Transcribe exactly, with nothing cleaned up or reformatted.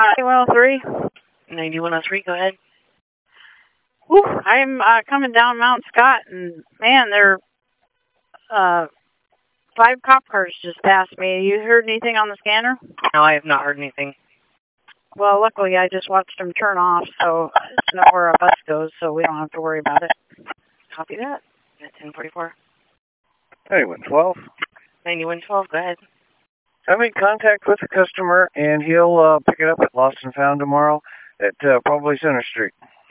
one oh three. ninety-one oh three, go ahead. Whew, I'm uh, coming down Mount Scott, and man, there uh, five cop cars just passed me. You heard anything on the scanner? No, I have not heard anything. Well, luckily I just watched them turn off, so it's know where a bus goes, so we don't have to worry about it. Copy that. At ten forty-four. ninety-one twelve. ninety-one twelve, go ahead. I made contact with the customer, and he'll uh, pick it up at Lost and Found tomorrow at uh, probably Center Street.